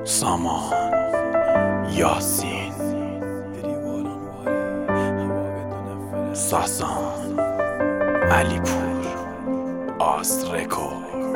سامان یاسین ساسان علیپور آسرکو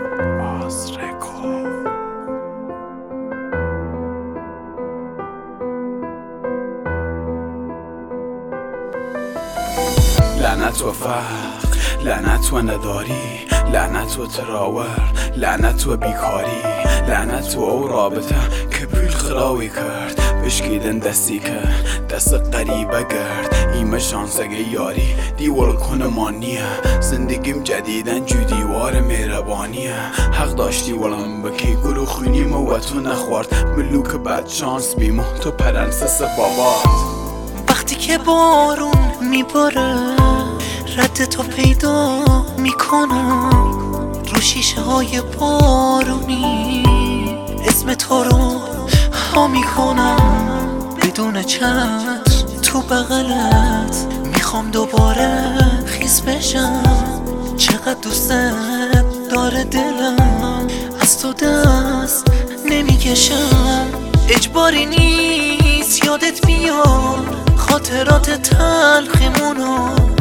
لعنت و فقر، لعنت و نداری، لعنت و تراور، لعنت و بیکاری، لعنت و او رابطه که پیل خراوی کرد بشکیدن دستی کرد دست قریبه گرد ایمه شانسگه یاری دیوال کنه مانیه زندگیم جدیدن جو دیوار مهربانیه حق داشتی ولم بکی گلو خونیم و تو نخورد ملوک بد شانس بیمو تو پرنسس بابات. وقتی که بارون میباره رد تو پیدا میکنم رو شیشه های بارونی اسم تو رو ها میکنم بدون چتر تو بغلت میخوام دوباره خیس بشم چقدر دوستت داره دلم از تو دست نمیکشم اجباری نیست یادت بیار خاطرات تلخیمونو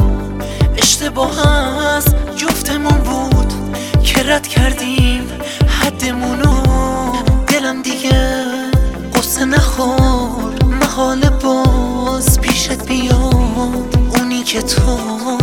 اشتباه هست جفتمون بود که رد کردیم حدمونو دلم دیگه قصه نخور محال باز پیشت بیاد اونی که تو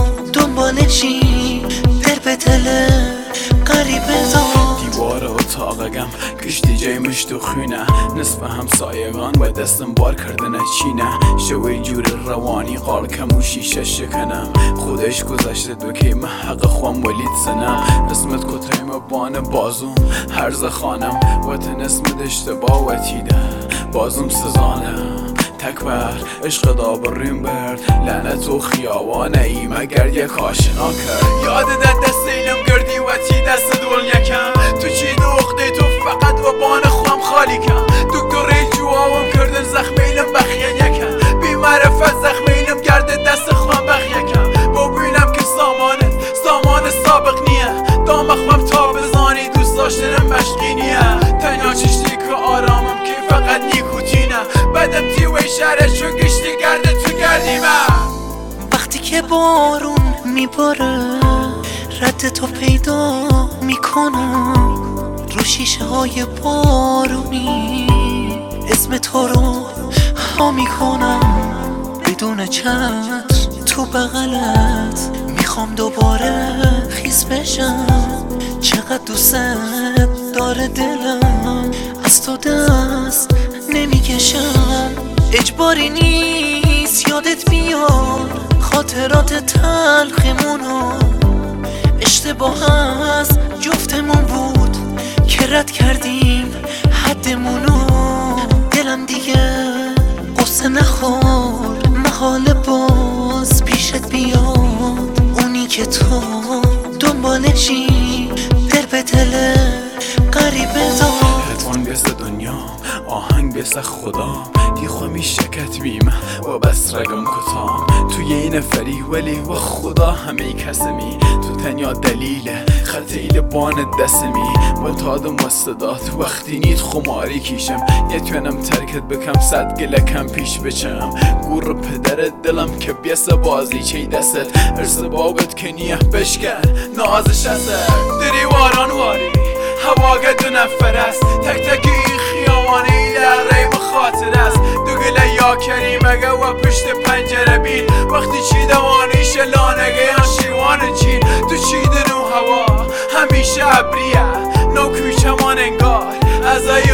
دنبالشی دل به دل قریبه داد دیوار اتاقم کشتی جیمش تو خونه نصف همسایگان و دستم بار کردن چینه شوی جور روانی قال کم و شیشه شکنم خودش گذشته دو که محق خوام ولید سنم اسمت کتایم بان بازوم هرز خانم و تن اسمت اشتباه و تیده بازوم سزانم تکبر عشق دابرین برد لعنت و خیابانه ای مگر یک آشنا کرد یاد دست اینم گردی و تی دست دول یکم تو چی دوخته تو فقط و بان خوام خالی کم دکتر جوابم کردن زخم اینم بخیه یکم بی معرفت زخم اینم گرده دست خوام بخیه کم ببینم که سامان سابق نیه دام خوام تا بزانی دوست داشتنم مشکینیه تنها چشتی که آرامم که فقط نیکوتینه بدم تیوی شهره چون گشتی گرده تو گردیمه وقتی که بارون میباره رد تو پیدا میکنم رو شیشه های بارونی اسم تو رو ها میکنم بدون چتر تو بغلت میخوام دوباره خیس بشم چقدر دوستت داره دلم از تو دست نمیکشم اجباری نیست یادت بیار خاطرات تلخیمونو اشتباه هست جفتمون بود که رد کردیم حدمونو دلم دیگه قصه نخور محال باز پیشت بیاد اونی که تو دنبالشی دل به دل قریبه داد هدفون بیست دنیا آهنگ بیست خدا دیخوا می شکت بیمه و بس رگم کتام تو یه نفری ولی و خدا همه کسمی تو تنیا دلیل خطیل بان دستمی و تادم وستدات وقتی نیت خماری کیشم نتونم ترکت بکم صد گلکم پیش بچم گور پدر دلم که بیست بازی چی دستت ارز باقت کنیه بشکن نازش ازت دری واران واری هواگه دو نفر است تک تک این خیامانه ای لغه بخاطر است دو گله یا کریمگه و پشت پنجره بین وقتی چی دوانی شلانگه یا شیوان چین تو چی دنو هوا همیشه عبریه نو کوچمان انگار ازای